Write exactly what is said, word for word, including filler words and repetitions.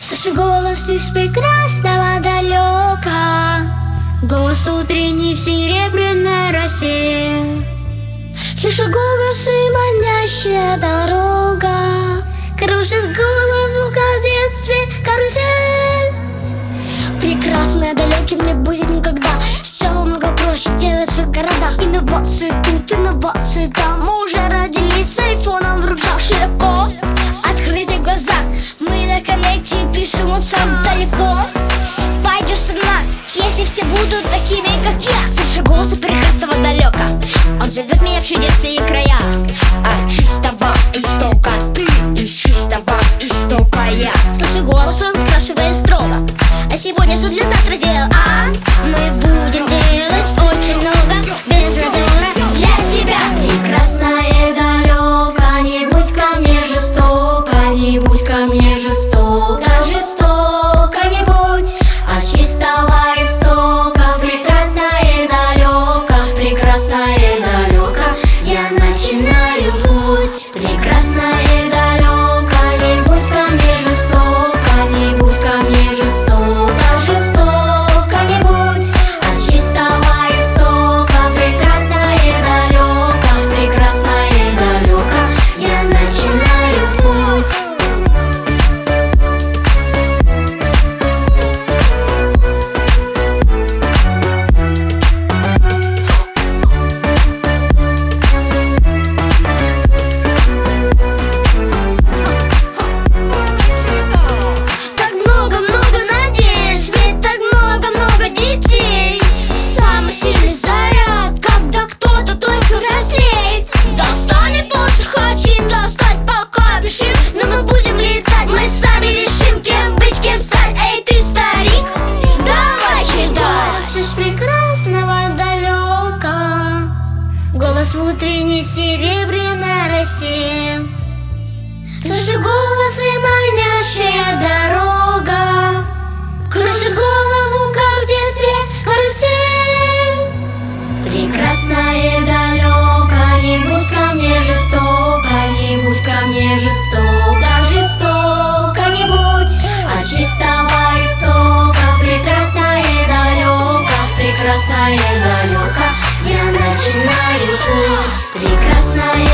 Слышу голос из прекрасного далека, голос утренний в серебряной росе. Слышу голос и манящая дорога кружит голову, как в детстве карусель. Прекрасное далеким не будет никогда. Все много проще делается в городах. Инновации тут, инновации там. Мы уже родились с айфоном в руках. Широко открыты глаза, мы на коннекте пишем вот сам далеко. Пойдет страна, если все будут такими, как я. Слышу голос прекрасного далека, он зовет меня в чудесные края. От чистого истока ты, из чистого истока я. Слышу голос, он спрашивает строго: а сегодня что для завтра сделал, а? Мы будем делать очень много без надзора для себя. Прекрасное далеко, не будь ко мне жестоко, не будь ко мне жестоко, жестоко не будь. От чистого истока, прекрасное далеко, прекрасное далеко, я начинаю путь. Прекрасное далеко, не будь ко мне жестоко, не будь ко мне жестоко, жестоко не будь. От чистого истока, прекрасное далеко, прекрасное далеко, я начинаю путь. Голос в утренней серебряной росе. Слышу голос и манящая дорога кружит голову, как в детстве карусель. Прекрасное далеко, не будь ко мне жестоко, не будь ко мне жестоко, жестоко не будь. От чистого истока, прекрасное далеко, прекрасное далеко, я начинаю путь. Прекрасное